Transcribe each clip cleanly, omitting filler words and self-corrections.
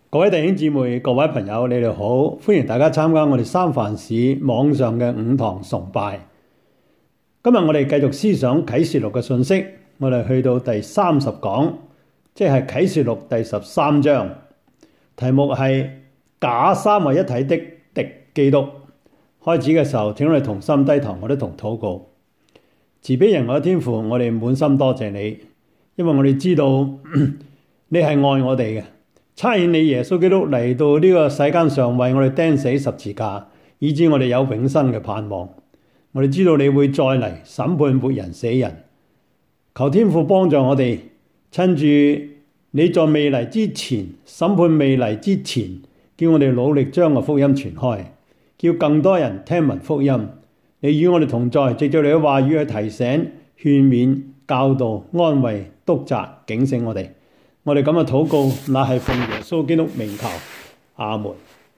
各位弟兄姊妹、各位朋友，你哋好，歡迎大家參加我哋三藩市網上嘅5堂崇拜。今日我哋繼續思想啟示錄嘅信息，我哋去到第30講，即係啟示錄第13章，題目係假三位一體的敵基督。開始嘅時候，請我哋同心低頭，我哋同禱告。慈悲仁愛嘅天父，我哋滿心多謝你，因為我哋知道你係愛我哋嘅。差遣你耶穌基督嚟到呢個世間上，為我哋釘死十字架，以致我哋有永生嘅盼望。我哋知道你會再嚟審判活人死人，求天父幫助我哋，趁住你在未嚟之前，審判未嚟之前，叫我哋努力將個福音傳開，叫更多人聽聞福音。你與我哋同在，藉著你嘅話語去提醒、勸勉、教導、安慰、督責、警醒我哋。我哋咁嘅禱告，乃係奉耶穌基督名求，阿門。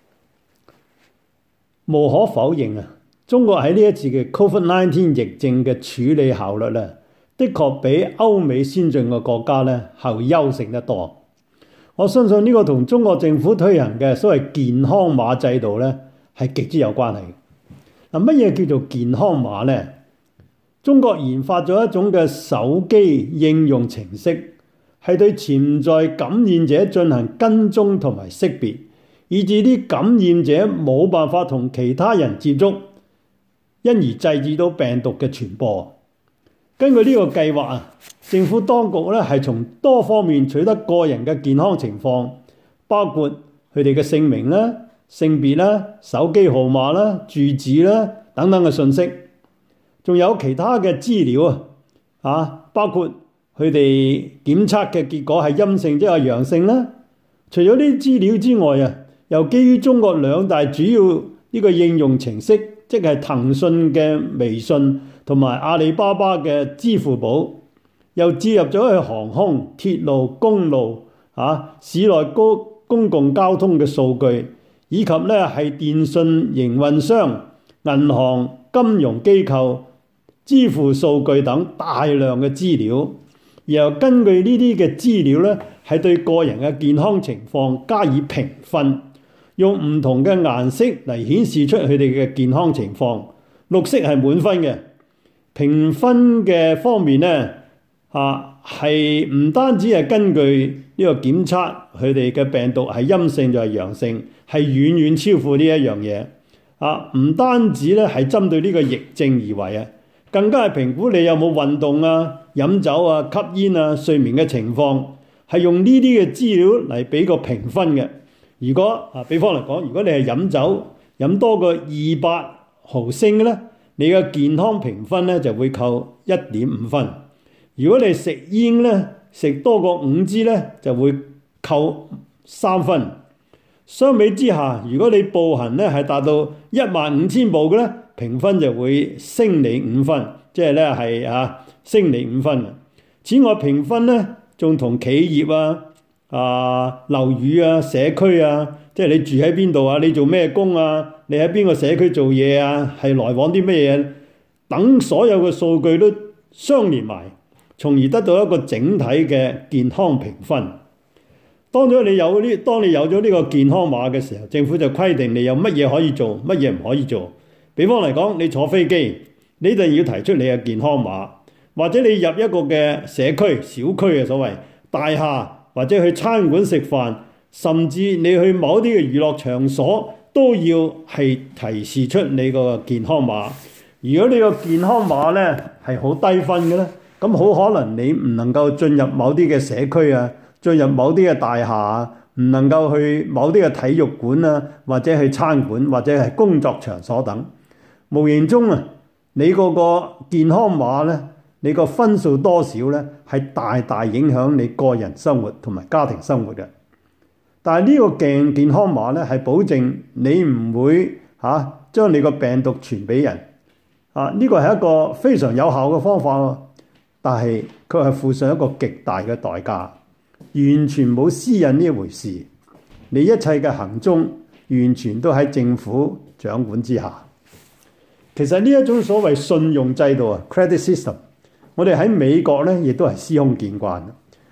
無可否認啊，中國喺呢一次嘅 COVID-19 疫症嘅處理效率咧，的確比歐美先進嘅國家咧係優勝得多。我相信呢個同中國政府推行嘅所謂健康碼制度咧係極之有關係。嗱，乜嘢叫做健康碼呢？中國研發咗一種嘅手機應用程式，係對潛在感染者進行跟蹤同埋識別，以致啲感染者冇辦法同其他人接觸，因而制止到病毒嘅傳播。根據呢個計劃啊，政府當局咧係從多方面取得個人嘅健康情況，包括佢哋嘅姓名啦、性別啦、手機號碼啦、住址啦等等嘅信息，仲有其他嘅資料包括佢哋檢測嘅結果係陰性即係陽性啦。除咗呢啲資料之外啊，又基於中國兩大主要呢個應用程式，即係騰訊嘅微信同埋阿里巴巴嘅支付寶，又置入咗去航空、鐵路、公路市內公共交通嘅數據，以及咧係電信營運商、銀行、金融機構、支付數據等大量嘅資料，然後根據呢啲嘅資料咧，係對個人嘅健康情況加以評分，用唔同嘅顏色嚟顯示出佢哋嘅健康情況。綠色係滿分嘅。評分嘅方面咧，係唔單止係根據呢個檢測佢哋嘅病毒係陰性就係陽性，係遠遠超乎呢一樣嘢。唔單止咧係針對呢個疫症而為啊，更加係評估你有冇運動啊、飲酒啊、吸煙啊、睡眠嘅情況，係用呢啲嘅資料嚟俾個評分嘅。如果比方嚟講，如果你係飲酒飲多過200毫升嘅咧，你嘅健康評分咧就會扣1.5分。如果你食煙咧，食多過5支咧，就會扣3分。相比之下，如果你步行咧係達到15000步嘅咧，評分就會升你5分，即係咧係升你5分。此外，評分咧仲同企業樓宇社區即係你住喺邊度你做咩工你喺邊個社區做嘢係來往啲咩嘢等所有嘅數據都相連埋，從而得到一個整體嘅健康評分。當你有咗呢個健康碼嘅時候，政府就規定你有乜嘢可以做，乜嘢唔可以做。比方嚟講，你坐飛機，你一定要提出你嘅健康碼，或者你入一個嘅社區、小區嘅所謂大廈，或者去餐館食飯，甚至你去某啲嘅娛樂場所，都要係提示出你個健康碼。如果你個健康碼咧係好低分嘅咧，咁好可能你唔能夠進入某啲嘅社區進入某啲嘅大廈唔能夠去某啲嘅體育館或者去餐館或者係工作場所等。無形中你嗰個健康碼咧，你個分數多少咧，係大大影響你個人生活同埋家庭生活嘅。但係呢個健康碼咧，係保證你唔會將你個病毒傳俾人。呢個係一個非常有效嘅方法，但係佢係付上一個極大嘅代價，完全冇私隱呢一回事。你一切嘅行蹤完全都喺政府掌管之下。其實呢一種所謂信用制度credit system，我哋喺美國咧亦都係司空見慣。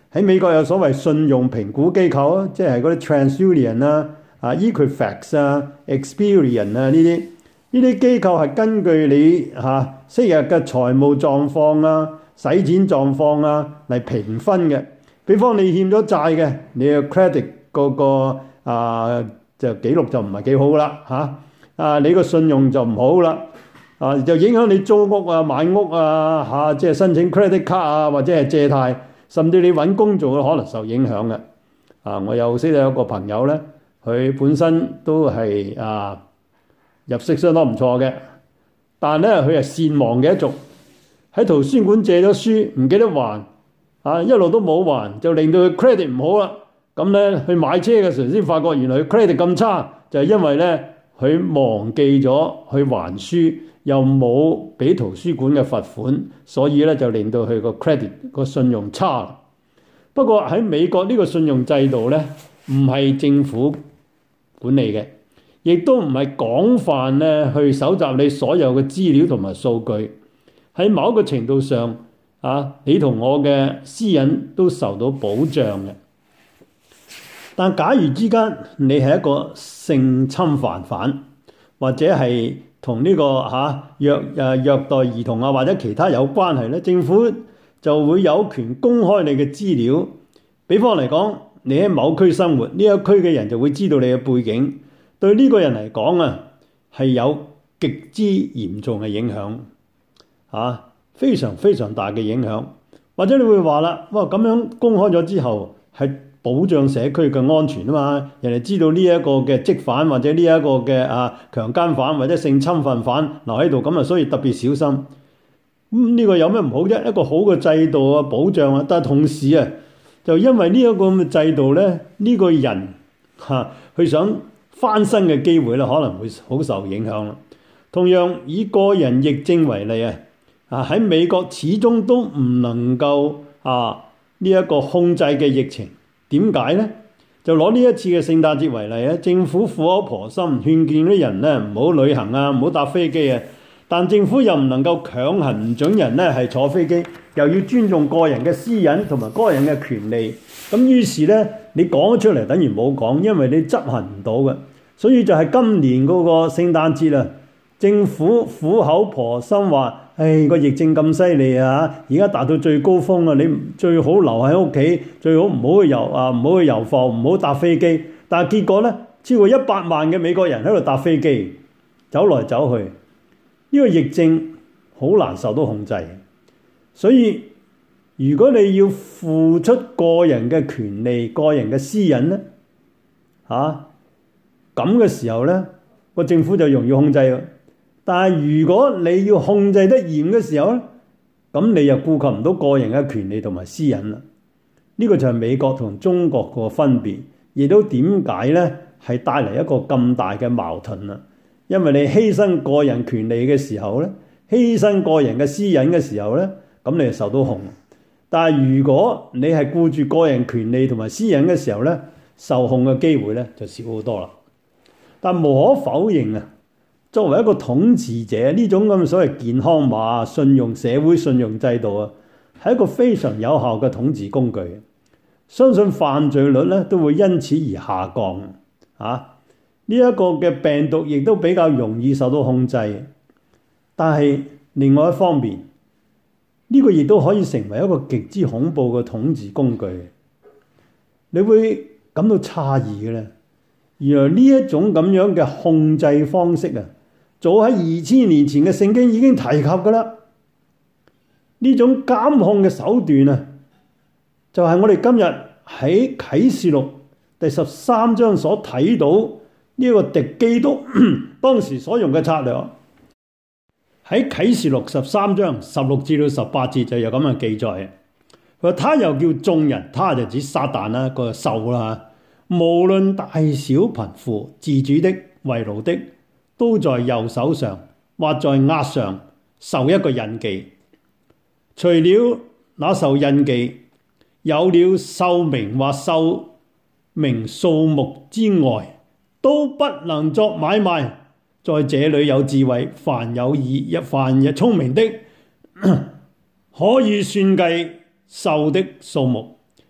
喺美國有所謂信用評估機構啊，即係嗰啲 TransUnion 啊、Equifax 啊、Experian 啊呢啲機構係根據你昔日嘅財務狀況啊、使錢狀況啊嚟評分嘅。比方你欠咗債嘅，你嘅 credit 嗰個就記錄就唔係幾好啦你個信用就唔好啦就影響你租屋啊、買屋啊即係申請 credit card 啊，或者係借貸，甚至你揾工做可能受影響嘅。我有識得有個朋友咧，佢本身都係入息相當唔錯嘅，但係咧佢係善忘嘅一族，喺圖書館借咗書唔記得還一路都冇還，就令到佢 credit 唔好啦。咁咧去買車嘅時候先發覺原來佢 credit 咁差，就係因為咧佢忘記咗去還書，又冇俾圖書館嘅罰款，所以咧就令到佢個 credit 個信用差。不過喺美國呢個信用制度咧，唔係政府管理嘅，亦都唔係廣泛咧去搜集你所有嘅資料同埋數據。喺某一個程度上你同我嘅私隱都受到保障嘅。但假如之間你係一個性侵犯，或者係同呢個虐待兒童或者其他有關係咧，政府就會有權公開你嘅資料。比方嚟講，你喺某區生活，呢一區嘅人就會知道你嘅背景，對呢個人嚟講係有極之嚴重嘅影響非常非常大嘅影響。或者你會話啦，哇，咁樣公開咗之後係保障社區嘅安全啊嘛，人哋知道呢一個嘅積犯或者呢一個嘅強姦犯或者性侵犯留喺度，咁所以特別小心。呢個有咩唔好啫？一個好嘅制度保障但係同時就因為呢一個咁嘅制度咧，呢個人佢想翻身嘅機會咧可能會好受影響啦。同樣以個人疫症為例喺美國始終都唔能夠呢一個控制嘅疫情。點解呢？就攞呢一次嘅聖誕節為例政府苦口婆心勸勸啲人咧唔好旅行唔好搭飛機但政府又唔能夠強行唔准人咧係坐飛機，又要尊重個人嘅私隱同埋個人嘅權利。咁於是咧，你講咗出嚟等於冇講，因為你執行唔到嘅。所以就係今年嗰個聖誕節政府苦口婆心話，個疫症咁犀利而家達到最高峰你最好留喺屋企，最好唔好去遊埠，唔好搭飛機。但係結果咧，超過100萬嘅美國人喺度搭飛機，走來走去。呢個疫症好難受到控制，所以如果你要付出個人嘅權利、個人嘅私隱咧，咁嘅時候咧，個政府就容易控制。但係如果你要控制得嚴嘅時候咧，咁你又顧及唔到個人嘅權利同埋私隱啦。呢個就係美國同中國個分別，亦都點解咧係帶嚟一個咁大嘅矛盾啦。因為你犧牲個人權利嘅時候咧，犧牲個人嘅私隱嘅時候咧，咁你就受到控。但係如果你係顧住個人權利同埋私隱嘅時候咧，受控嘅機會咧就少好多啦。但無可否認作為一個統治者，呢種咁所謂健康碼、信用社會信用制度係一個非常有效嘅統治工具。相信犯罪率咧都會因此而下降呢一個嘅病毒亦都比較容易受到控制，但係另外一方面，呢個亦都可以成為一個極之恐怖嘅統治工具。你會感到詫異嘅咧，原來呢一種咁樣嘅控制方式早喺2000年前嘅聖經已經提及㗎啦。呢種監控嘅手段就係我哋今日喺啟示錄第13章所睇到呢個敵基督當時所用嘅策略。喺啟示錄13章16至到18節就有咁嘅記載。佢話他又叫眾人，他就指撒旦啦，個獸啦，無論大小貧富、自主的、為奴的，都在右手上或在額上受一個印記。除了那受印記有了獸名或獸名數目之外，都不能作買賣。在這裏有智慧，凡有耳、凡聰明的，可以算計獸的數目，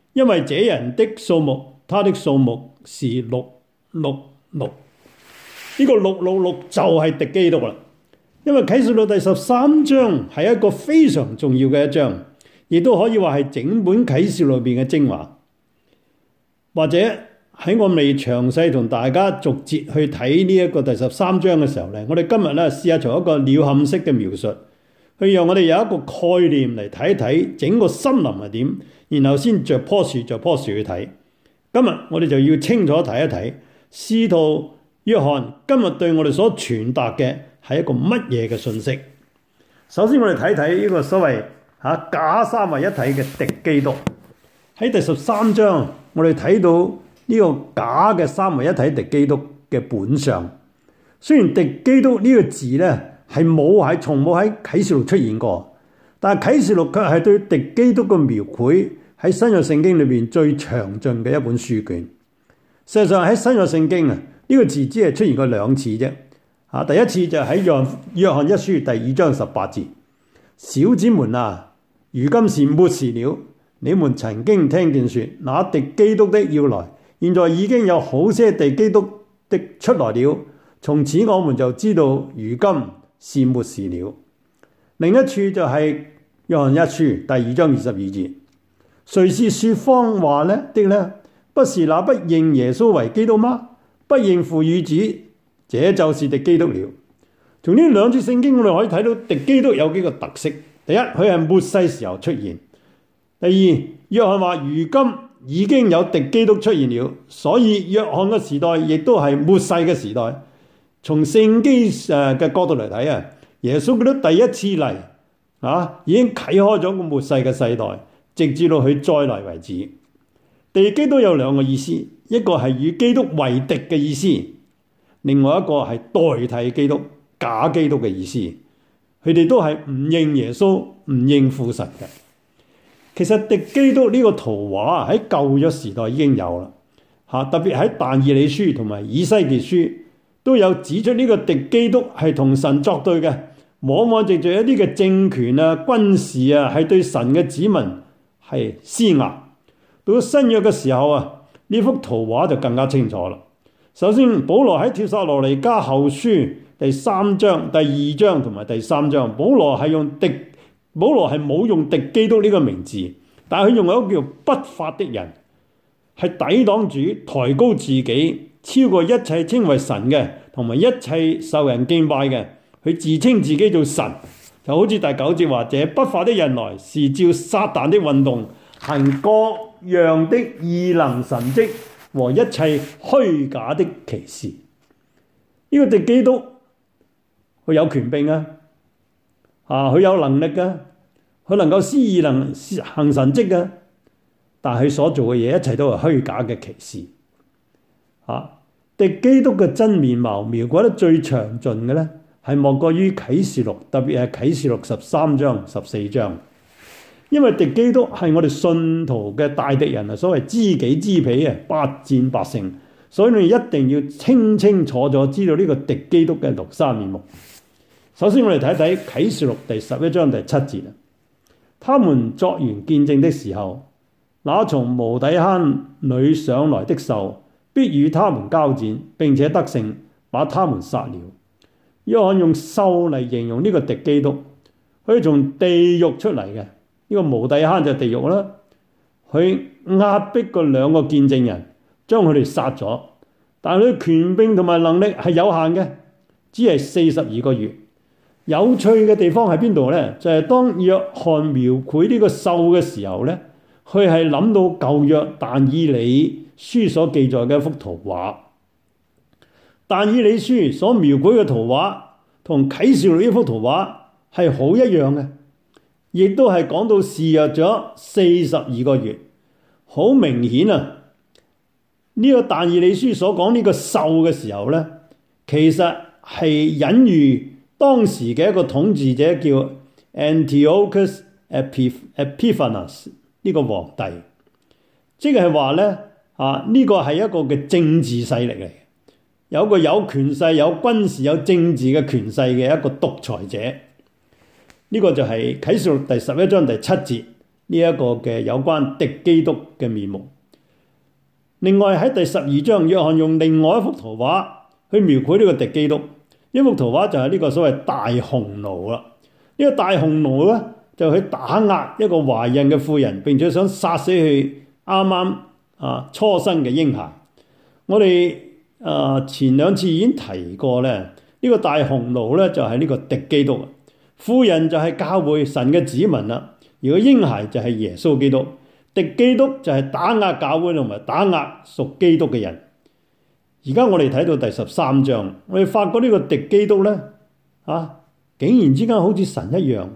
因為這人的數目，他的數目是666。呢個666就係敵基督啦。因為啟示錄第13章係一個非常重要嘅一章，亦都可以話係整本啟示錄入邊嘅精華。或者喺我未詳細同大家逐節去睇呢一個第13章嘅時候咧，我哋今日咧試下從一個鳥瞰式嘅描述，去讓我哋有一個概念嚟睇一睇整個森林係點，然後先着棵樹去睇。今日我哋就要清楚睇一睇，使徒約翰今日對我哋所傳達嘅係一個乜嘢嘅信息。首先我哋睇睇呢個所謂假三位一體嘅敵基督。喺第13章我哋睇到呢個假嘅三位一體敵基督嘅本相。雖然敵基督呢個字咧係從冇喺啟示錄出現過，但係啟示錄卻係對敵基督嘅描繪喺新約聖經裏邊最詳盡嘅一本書卷。事實上喺新約聖經呢個字只係出現過2次啫。第一次就喺約翰一書第2章18節，小子們啊，如今是末時了。你們曾經聽見說，那敵基督的要來，現在已經有好些敵基督的出來了。從此我們就知道，如今是末時了。另一處就係約翰一書第2章22節，誰是說謊話的呢？不是那不認耶穌為基督嗎？不認父與子，這就是敵基督了。從呢2處聖經我哋可以睇到敵基督有幾個特色。第一，佢係末世時候出現。第二，約翰話如今已經有敵基督出現了，所以約翰嘅時代亦都係末世嘅時代。從聖經嘅角度嚟睇耶穌基督第一次嚟已經啟開咗個末世嘅世代，直至到佢再嚟為止。敵基督有2個意思，一個係與基督為敵嘅意思，另外一個係代替基督、假基督嘅意思。佢哋都係唔認耶穌、唔認父神嘅。其實敵基督呢個圖畫喺舊約時代已經有啦，特別喺但以理書同埋以西結書都有指出呢個敵基督係同神作對嘅，往往藉住一啲嘅政權軍事係對神嘅子民係施壓。到咗新約嘅時候呢幅圖畫就更加清楚啦。首先保羅喺帖撒羅尼迦後書第3章、第2章同埋第3章，保羅係冇用敵基督呢個名字，但係佢用一個叫不法的人，係抵擋主、抬高自己，超過一切稱為神嘅，同埋一切受人敬拜嘅，佢自稱自己做神。就好似第9節話，這不法的人來是照撒旦的運動，行各樣的異能神蹟和一切虛假的奇事。呢個敵基督佢有權柄佢有能力佢能夠施異能、行神蹟但係佢所做嘅嘢一切都係虛假嘅奇事。敵基督嘅真面貌描繪得最詳盡嘅呢，係莫過於啟示錄，特別係啟示錄13章、14章。因為敵基督係我哋信徒嘅大敵人所謂知己知彼百戰百勝，所以你一定要清清楚楚知道呢個敵基督嘅廬沙面目。首先我哋睇睇啟示錄第11章第7節，他們作完見證的時候，那從無底坑裏上來的獸必與他們交戰，並且得勝，把他們殺了。約翰用獸嚟形容呢個敵基督，佢從地獄出嚟嘅，呢個無底坑就係地獄啦。佢壓迫嗰2個見證人，將佢哋殺咗，但係佢權柄同埋能力係有限嘅，只係42個月。有趣嘅地方喺邊度呢？就係當約翰描繪呢個獸嘅時候呢，佢係諗到舊約但以理書所記載嘅一幅圖畫。但以理書所描繪嘅圖畫同啟示錄呢幅圖畫係好一樣嘅，亦都係講到肆虐咗42個月。好明顯呢個但以理書所講呢個獸嘅時候呢，其實係隱喻當時嘅一個統治者叫 Antiochus Epiphanes 呢個皇帝，即係話呢個係一個嘅政治勢力嚟，有個有權勢、有軍事、有政治嘅權勢嘅一個獨裁者。呢個就係啟示錄第11章第7節， 呢一個嘅有關敵基督嘅面目。另外喺第12章，約翰用另外一幅圖畫去描繪呢個敵基督。呢幅圖畫就係呢個所謂大雄奴啦。呢個大雄奴咧就去打壓一個懷孕嘅婦人，並且想殺死佢啱啱初生嘅嬰孩。我哋前2次已經提過咧，呢個大雄奴咧就係呢個敵基督，婦人就係教會神嘅子民啦，而個嬰孩就係耶穌基督。敵基督就係打壓教會同埋打壓屬基督嘅人。而家我哋睇到第13章，我哋發覺呢個敵基督咧竟然之間好似神一樣。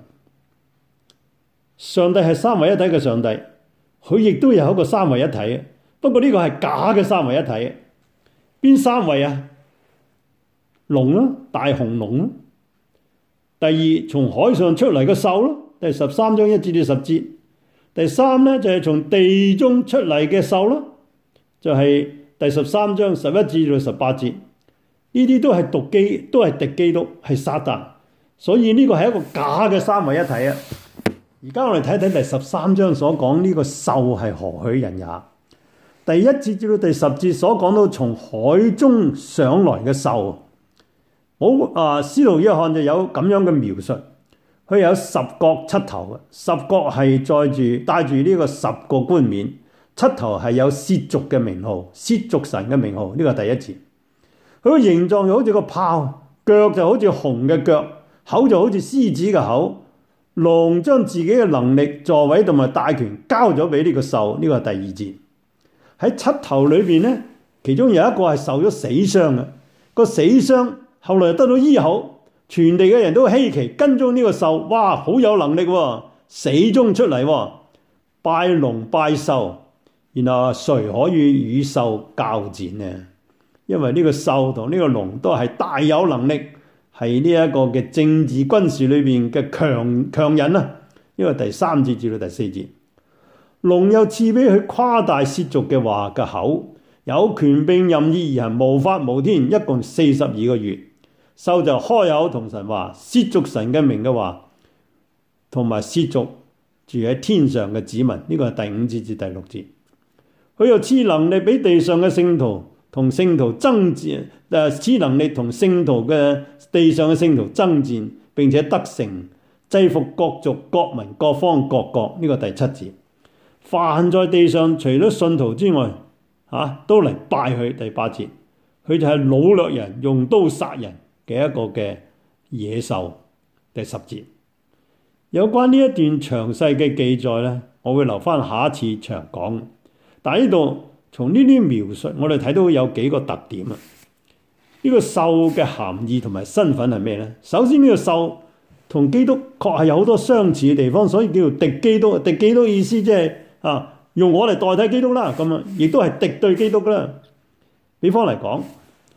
上帝係三位一體嘅上帝，佢亦都有一個三位一體，不過呢個係假嘅三位一體。邊三位啊？龍啦，大雄龍啦。第二，從海上出嚟嘅獸咯，第13章1至10節。第三咧就係從地中出嚟嘅獸咯，就係第13章11至18節。呢啲都係敵基督，係撒旦。所以呢個係一個假嘅三位一體啊！而家我哋睇睇第13章所講呢個獸係何許人也。第1節至到第10節所講到從海中上來嘅獸，司徒約翰就有咁樣嘅描述，佢有10角7頭嘅，10角係帶住呢個10個冠冕，7頭係有褻瀆嘅名號，褻瀆神嘅名號。呢個係第1節。佢個形狀就好似個豹，腳就好似熊嘅腳，口就好似獅子嘅口。龍將自己嘅能力、座位同埋大權交咗俾呢個獸。呢個係第2節。喺7頭裏邊咧，其中有一個係受咗死傷嘅，個死傷後來又得到醫好，全地嘅人都稀奇，跟蹤呢個獸，哇，好有能力喎，死中出嚟喎，拜龍拜獸，然後誰可以與獸交戰呢？因為呢個獸同呢個龍都係大有能力，係呢一個嘅政治軍事裏邊嘅強人啊。呢個第3節至到第4節。龍又賜俾佢誇大褻瀆嘅話嘅口，有權柄任意而行，無法無天，一共42個月。獸就開口同神話，褻瀆神嘅名嘅話，同埋褻瀆住喺天上嘅子民。呢個係第5節至第6節。佢又賜能力俾地上嘅聖徒同聖徒爭戰，賜能力同聖徒嘅地上嘅聖徒爭戰，並且得勝，制服各族、各民、各方、各國。呢個第7節。凡在地上除咗信徒之外，都嚟拜佢。第8節，佢就係擄掠人、用刀殺人嘅一個嘅野獸。第10節，有關呢一段詳細嘅記載咧，我會留翻下一次長講。但係呢度從呢啲描述，我哋睇到有幾個特點啊。呢個獸嘅含義同埋身份係咩咧？首先呢個獸同基督確係有好多相似嘅地方，所以叫做敵基督。敵基督意思即係用我嚟代替基督啦，咁亦都係敵對基督啦。比方嚟講，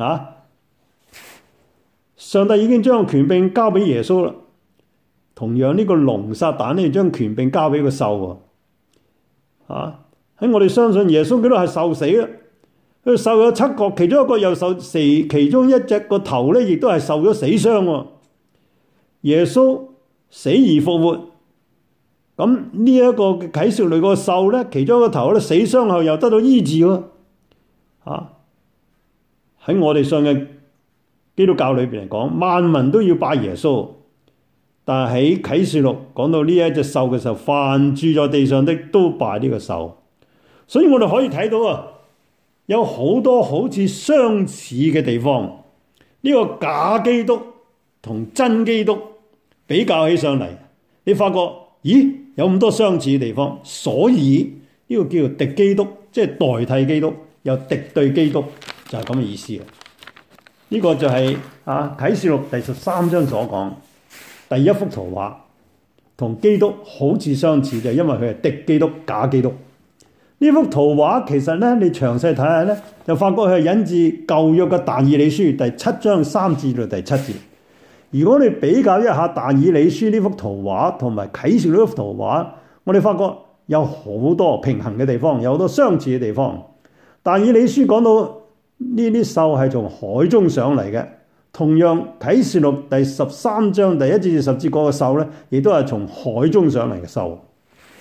上帝已經將權柄交俾耶穌啦。同樣呢個龍撒旦呢，將權柄交俾個獸喎。喺我哋相信耶穌基督係受死啦。佢獸有7角，其中一個又受死，其中一隻個頭咧，亦都係受咗死傷喎。耶穌死而復活。咁呢一個啟示錄個獸咧，其中一個頭咧死傷後又得到醫治喎。喺我哋信嘅基督教裏邊嚟講，萬民都要拜耶穌。但係喺啟示錄講到呢一隻獸嘅時候，凡住在地上的都拜呢個獸。所以我哋可以睇到有好多好似相似嘅地方。呢個假基督同真基督比較起上嚟，你發覺咦？有咁多相似嘅地方，所以呢個叫做敵基督，即係代替基督，又敵對基督，就係咁嘅意思。呢個就係啟示錄第13章所講第一幅圖畫，同基督好似相似，就係因為佢係敵基督、假基督。呢幅圖畫其實咧，你詳細睇下咧，就發覺佢係引自舊約嘅但以理書第7章3至到第7節。如果你比較一下但以理書呢幅圖畫同埋啟示錄呢幅圖畫，我哋發覺有好多平衡嘅地方，有好多相似嘅地方。但以理書講到呢啲獸係從海中上嚟嘅，同樣啟示錄第13章第1至10節嗰個獸咧，亦都係從海中上嚟嘅獸。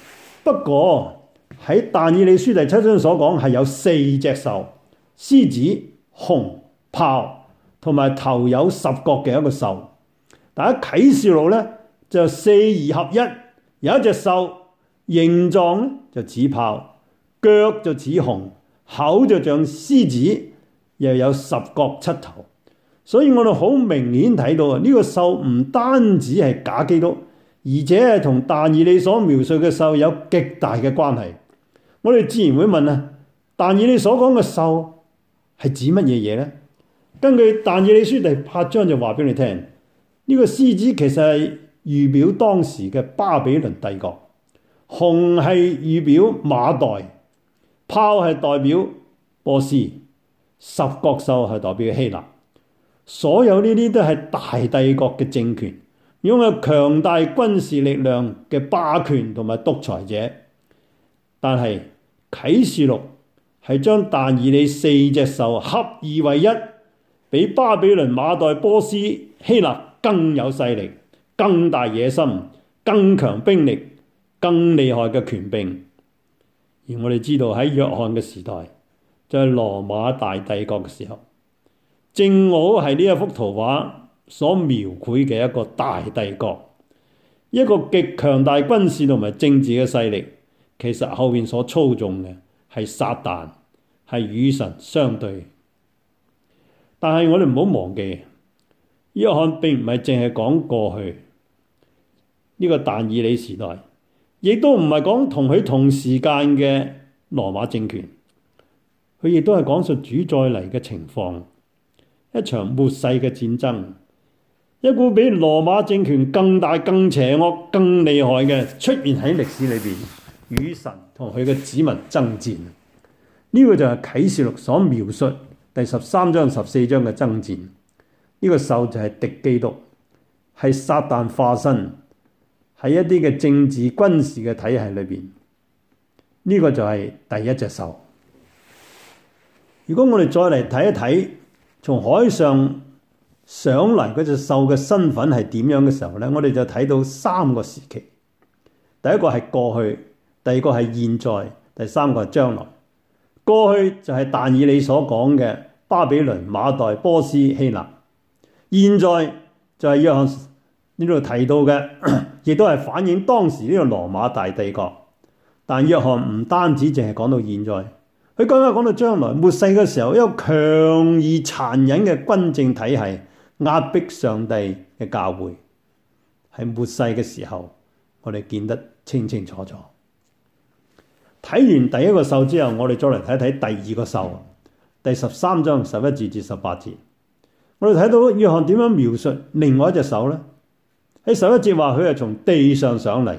不過喺但以理書第7章所講係有4隻獸：獅子、熊、豹同埋頭有10角嘅一個獸。但喺啟示錄咧就4而合一，有一隻獸形狀咧就似豹，腳就似熊，口就像獅子，又有10角7頭。所以我哋好明顯睇到呢個獸唔單止係假基督，而且係同但以理所描述嘅獸有極大嘅關係。我哋自然會問啊，但以理所講嘅獸係指乜嘢嘢呢？根據但以理書第8章就話俾你聽，呢個獅子其實係預表當時嘅巴比倫帝國，熊係預表馬代，豹係代表波斯，10角獸係代表希臘。所有呢啲都係大帝國嘅政權，擁有強大軍事力量嘅霸權同埋獨裁者。但係啟示錄係將但以理4隻獸合二為一，比巴比倫、馬代、波斯、希臘更有勢力、更大野心、更強兵力、更厲害嘅權柄。而我哋知道喺約翰嘅時代，就係羅馬大帝國嘅時候，正好係呢一幅圖畫所描繪嘅一個大帝國，一個極強大軍事同埋政治嘅勢力。其實後面所操縱嘅係撒旦，係與神相對。但係我哋唔好忘記，約翰並唔係淨係講過去呢個但以理時代，亦都唔係講同佢同時間嘅羅馬政權，佢亦都係講述主再嚟嘅情況。一場末世嘅戰爭，一股比羅馬政權更大、更邪惡、更厲害嘅出現喺歷史裏邊，與神同佢嘅子民爭戰。呢個就係啟示錄所描述第13章、14章嘅爭戰。呢個獸就係敵基督，係撒旦化身，喺一啲嘅政治軍事嘅體系裏邊。呢個就係第一隻獸。如果我哋再嚟睇一睇，從海上上嚟嗰隻獸嘅身份係點樣嘅時候呢，我哋就睇到3個時期。第一個係過去，第二個係現在，第三個係將來。過去就係但以理所講嘅巴比倫、馬代、波斯、希臘。現在就係約翰呢度提到嘅，亦都係反映當時呢個羅馬大帝國。但約翰唔單止淨係講到現在，佢更加講到將來末世嘅時候，一個強而殘忍嘅軍政體系壓迫上帝嘅教會。喺末世嘅時候，我哋見得清清楚楚。睇完第一個獸之後，我哋再嚟睇睇第二個獸，第13章11節至18節。我哋睇到約翰點樣描述另外一隻獸呢？喺11節話佢係從地上上嚟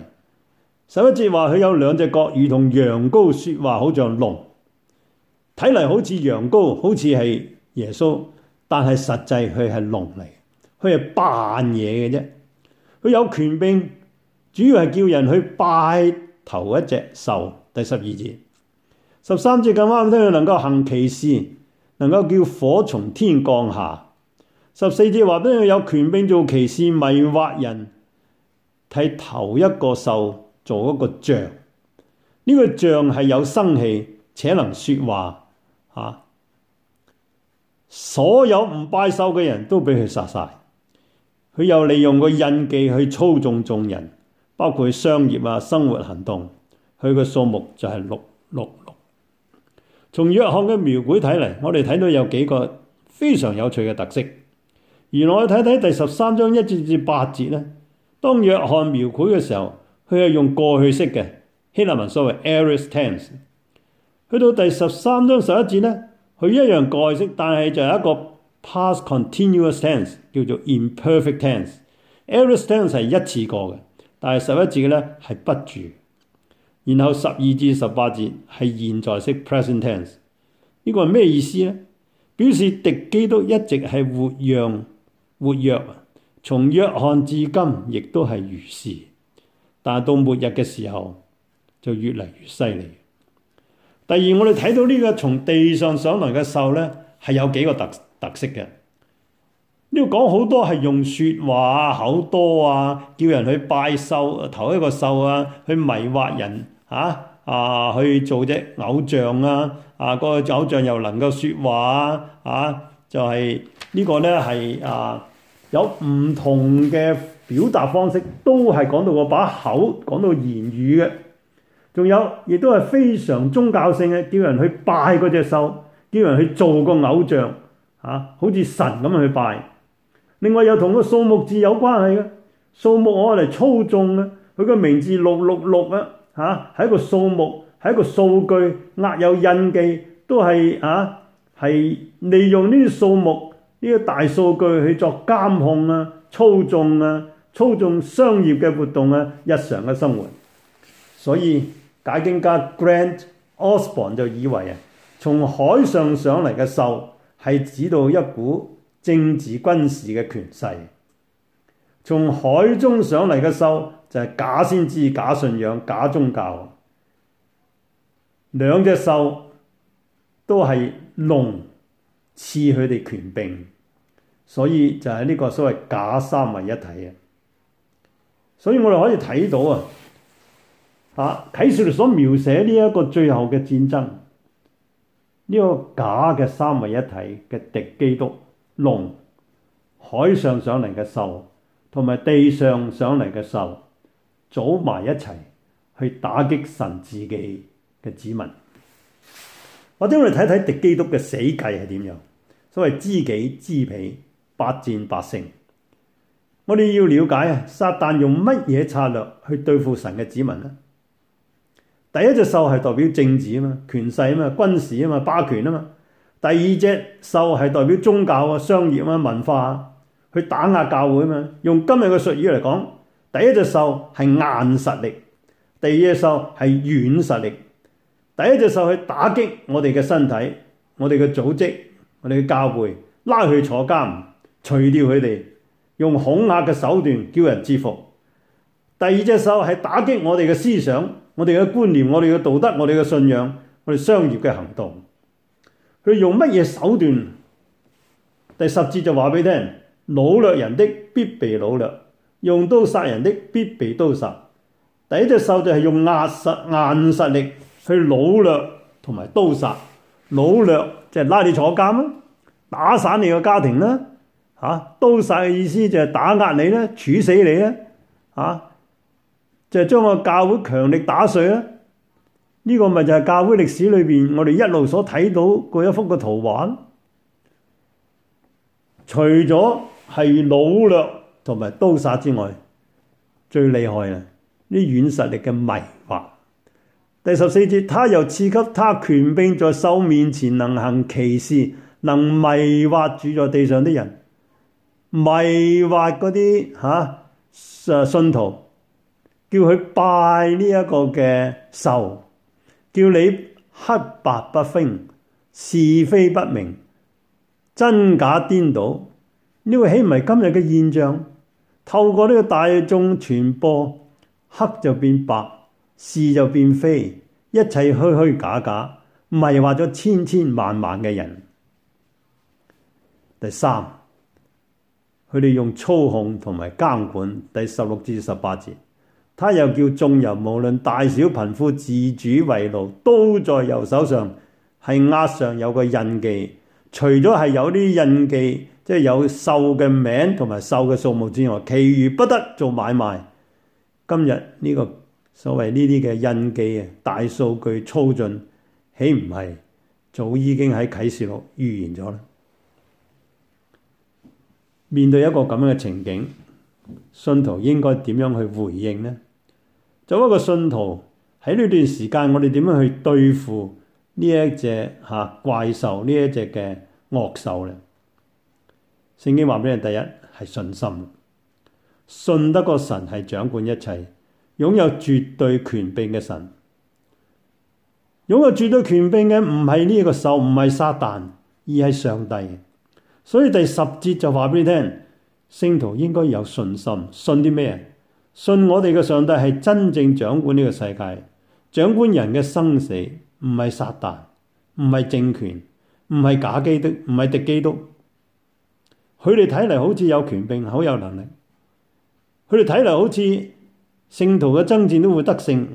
，11節話佢有2隻角，如同羊羔，說話好像龍。睇嚟好似羊羔，好似係耶穌，但係實際佢係龍嚟，佢係扮嘢嘅啫。佢有權柄，主要係叫人去拜頭一隻獸。第12節、13節咁啱聽佢能夠行奇事，能夠叫火從天降下。14節話俾佢有權柄做奇事，迷惑人，替頭一個獸做一個像。呢個像係有生氣且能說話。所有唔拜獸嘅人都俾佢殺晒。佢又利用個印記去操縱眾人，包括商業啊、生活行動。佢嘅數目就係666。從約翰嘅描繪睇嚟，我哋睇到有幾個非常有趣嘅特色。原來我睇睇第13章1節至8節咧，當約翰描繪嘅時候，佢係用過去式嘅希臘文所謂 aorist tense。去到第13章11節咧，佢一樣過去式，但係就係一個 past continuous tense，叫做 imperfect tense。aorist tense 係一次過嘅，但係11節嘅咧係不住。然後12至18節係現在式 present tense。呢個係咩意思呢？表示敵基督一直係活躍，從約翰至今亦都係如是。但係到末日嘅時候就越嚟越犀利。第二，我哋睇到呢個從地上上來嘅獸呢，係有幾個特色嘅。呢度講好多係用説話口多啊，叫人去拜獸頭一個獸啊，去迷惑人去做隻偶像個偶像又能夠説話就係呢個呢係有唔同嘅表達方式，都係講到個把口，講到言語嘅。仲有亦都係非常宗教性嘅，叫人去拜嗰隻獸，叫人去做個偶像好似神咁去拜。另外又同個數目字有關係嘅，數目我嚟操縱嘅，佢個名字666係一個數目，係一個數據，壓有印記，都係利用呢啲數目呢個大數據去作監控操縱商業嘅活動日常嘅生活。所以解經家 Grant Osborne 就以為從海上上嚟嘅獸係指到一股政治軍事嘅權勢，從海中上嚟嘅獸就係假先知、假信仰、假宗教。兩隻獸都係龍賜佢哋權柄，所以就係呢個所謂假三位一體。所以我哋可以睇到啟示錄所描寫呢一個最後嘅戰爭，呢個假嘅三位一體嘅敵基督龍，海上上嚟嘅獸同埋地上上嚟嘅獸組埋一齊去打擊神自己嘅子民。或者我哋睇睇敵基督嘅死計係點樣？所謂知己知彼，百戰百勝。我哋要了解撒旦用乜嘢策略去對付神嘅子民呢？第一隻獸係代表政治權勢軍事霸權第二隻獸係代表宗教商業文化去打壓教會用今日嘅術語嚟講，第一隻獸係硬實力，第二隻獸係軟實力。第一隻獸去打擊我哋嘅身體、我哋嘅組織、我哋嘅教會，拉去坐監，除掉佢哋，用恐嚇嘅手段叫人折服。第二隻獸係打擊我哋嘅思想、我哋嘅觀念、我哋嘅道德、我哋嘅信仰、我哋商業嘅行動。佢用乜嘢手段？第10節就話俾你聽：擄掠人的必被擄掠，用刀殺人的必被刀殺。第一隻獸就係用硬實力去擄掠同埋刀殺。擄掠就係拉你坐監打散你個家庭刀殺嘅意思就係打壓你處死你就係將個教會強力打碎呢個咪就係教會歷史裏邊我哋一路所睇到嗰一幅嘅圖畫。除咗係擄掠同埋刀殺之外，最厲害呢軟實力嘅迷惑。第14節，他又賜給他權柄，在獸面前能行奇事，能迷惑住在地上的人，迷惑嗰啲信徒，叫佢拜呢一個嘅獸，叫你黑白不分，是非不明，真假顛倒。呢個豈唔係今日嘅現象？透過呢個大眾傳播，黑就變白，是就變非，一切虛虛假假，迷惑咗千千萬萬嘅人。第3，佢哋用操控同埋監管。第16至18節，他又叫眾人無論大小貧富，自主為奴，都在右手上係額上有個印記。除咗係有啲印記，即係有獸嘅名同埋獸嘅數目之外，其餘不得做買賣。今日呢個所謂呢啲嘅印記大數據操縱，豈唔係早已經喺啟示錄預言咗啦？面對一個咁樣嘅情景，信徒應該點樣去回應呢？作為一個信徒喺呢段時間，我哋點樣去對付呢一隻怪獸，呢一隻嘅惡獸呢？聖經話俾你，第一係信心，信得個神係掌管一切，擁有絕對權柄嘅神。擁有絕對權柄嘅唔係呢個獸，唔係撒旦，而係上帝。所以第10節就話俾你聽，聖徒應該有信心。信啲咩？信我哋嘅上帝係真正掌管呢個世界，掌管人嘅生死，唔係撒旦，唔係政權，唔係假基督，唔係敵基督。佢哋睇嚟好似有權柄，好有能力。佢哋睇嚟好似聖徒嘅爭戰都會得勝，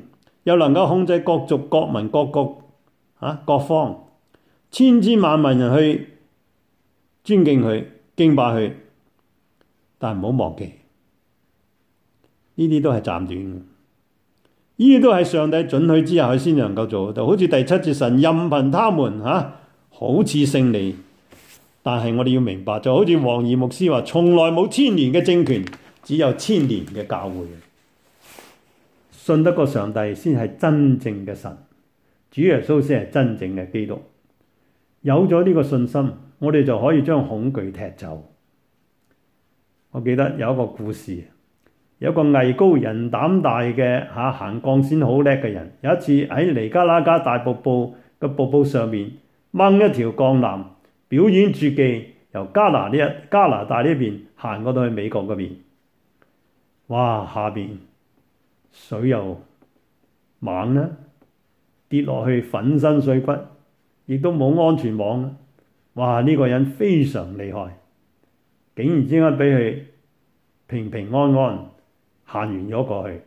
又能夠控制各族、各民、各國、各方，千千萬萬人去尊敬佢、敬拜佢。但唔好忘記，呢啲都係暫短嘅，呢啲都係上帝准許之下佢先能夠做到。好似第七節，神任憑他們好似勝利，但係我哋要明白，就好似黃怡牧師話，從來冇千年嘅政權，只有千年嘅教會。信得過上帝先係真正嘅神，主耶穌先係真正嘅基督。有咗呢個信心，我哋就可以將恐懼踢走。我記得有一個故事，有一個藝高人膽大嘅行鋼線好叻嘅人，有一次喺尼加拉加大瀑布嘅瀑布上面掹一條鋼纜，表演絕技，由加拿大呢邊行過到去美國嗰邊。哇！下邊水又猛啦，跌落去粉身碎骨，亦都冇安全網啦。哇！呢個人非常厲害，竟然之間俾佢平平安安行完咗過去。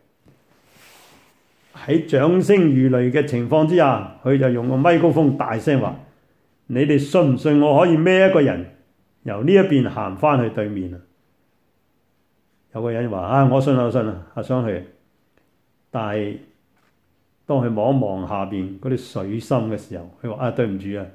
喺掌聲如雷嘅情況之下，佢就用個咪高峰大聲話：你哋信唔信我可以孭一個人由呢一邊行翻去對面啊？有個人話：我信啦，想去。但係當佢望一望下邊嗰啲水深嘅時候，佢話：對唔住啊，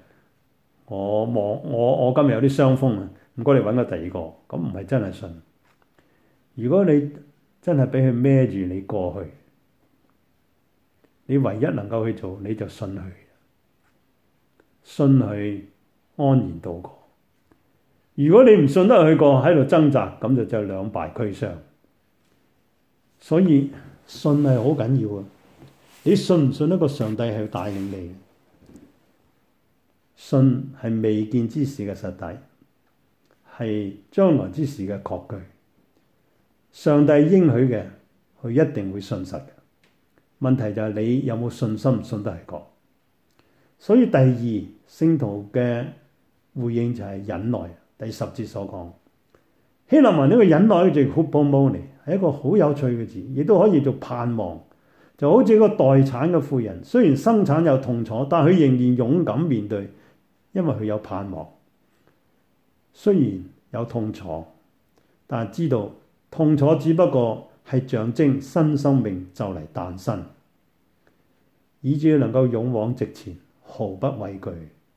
我今日有啲傷風啊，唔該你揾個第二個。咁唔係真係信。如果你真係俾佢孭住你過去，你唯一能夠去做，你就信佢，信佢安然度過。如果你唔信得佢過，喺度掙扎，咁就兩敗俱傷。所以信係好緊要啊！你信唔信得過上帝係帶領你？信係未見之事嘅實底，係將來之事嘅確據。上帝應許嘅，佢一定會信實嘅。問題就係你有冇信心，唔信得係過。所以第二，聖徒嘅回應就係忍耐。第10節所講，希臘文呢個忍耐就 hupomone， 係一個好有趣嘅字，亦都可以做盼望。就好似個待產嘅婦人，雖然生產有痛楚，但佢仍然勇敢面對，因為佢有盼望。雖然有痛楚，但係知道痛楚只不過係象徵新生命就嚟誕生，以至能夠勇往直前，毫不畏懼。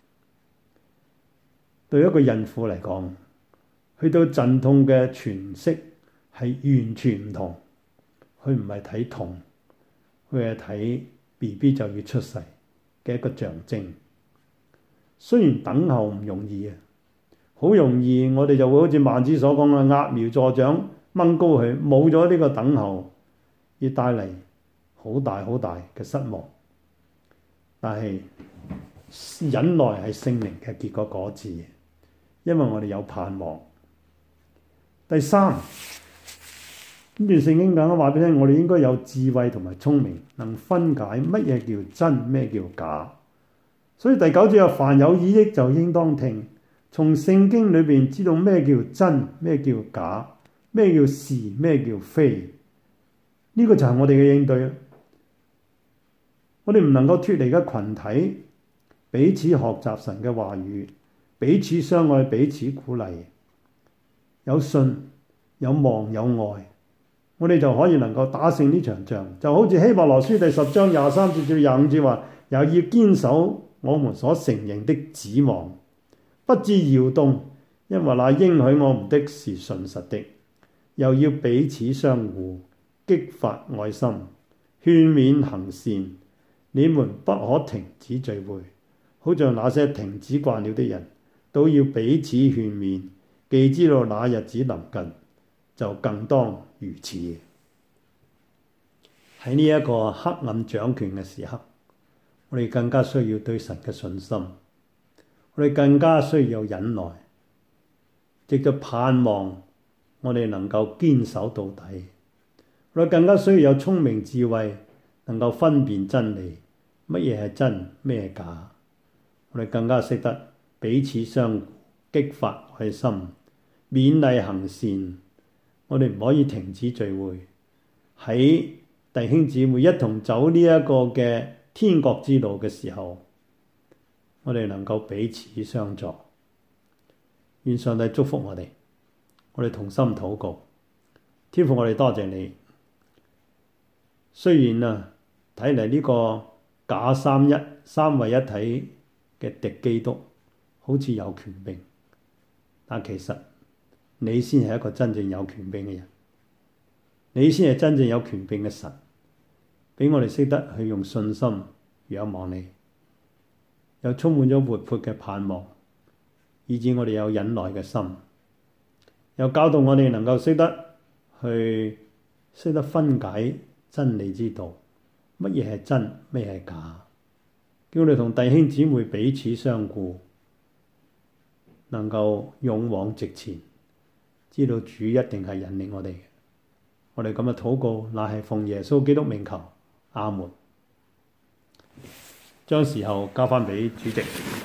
對一個孕婦嚟講，去到陣痛嘅詮釋係完全唔同。佢唔係睇痛，佢係睇 BB 就要出世嘅一個象徵。雖然等候唔容易啊，好容易我哋就會好似孟子所講嘅揠苗助長，掹高佢，冇咗呢個等候，而帶嚟好大好大嘅失望。但係忍耐係聖靈嘅結果子，因為我哋有盼望。第三，呢段聖經講話俾你聽，我哋應該有智慧同埋聰明，能分解乜嘢叫真，咩叫假。所以第9節話：凡有耳益就應當聽，從聖經裏邊知道咩叫真，咩叫假，咩叫是，咩叫非。呢個就係我哋嘅應對。我哋唔能夠脫離嘅群體，彼此學習神嘅話語，彼此相愛，彼此鼓勵，有信有望有愛，我哋就可以能夠打勝呢場仗。就好似希伯來書第10章23節至25節話：又要堅守我們所承認的指望，不致搖動，因為那應許我們的是信實的。又要彼此相互，激發愛心，勸勉行善。你們不可停止聚會，好像那些停止慣了的人，都要彼此勸勉。既知道那日子臨近，就更當如此。喺呢一個黑暗掌權嘅時刻，我哋更加需要對神嘅信心，我哋更加需要有忍耐，藉著盼望我哋能夠堅守到底。我哋更加需要有聰明智慧，能夠分辨真理，乜嘢係真，咩係假。我哋更加識得彼此相互，激發愛心，勉勵行善。我哋唔可以停止聚會，喺弟兄姊妹一同走呢一個嘅天國之路嘅時候，我哋能夠彼此相助。願上帝祝福我哋，我哋同心禱告。天父，我哋多謝你。雖然睇嚟呢個假三位一體嘅敵基督好似有權柄，但其實你先係一個真正有權柄嘅人，你先係真正有權柄嘅神，俾我哋識得去用信心仰望你，又充滿咗活潑嘅盼望，以致我哋有忍耐嘅心，又教導我哋能夠識得分解真理之道，乜嘢係真，乜嘢係假，叫我哋同弟兄姊妹彼此相顧，能夠勇往直前，知道主一定係引領我哋嘅。我哋咁嘅禱告，乃係奉耶穌基督名求，阿門。將時候交返俾主席。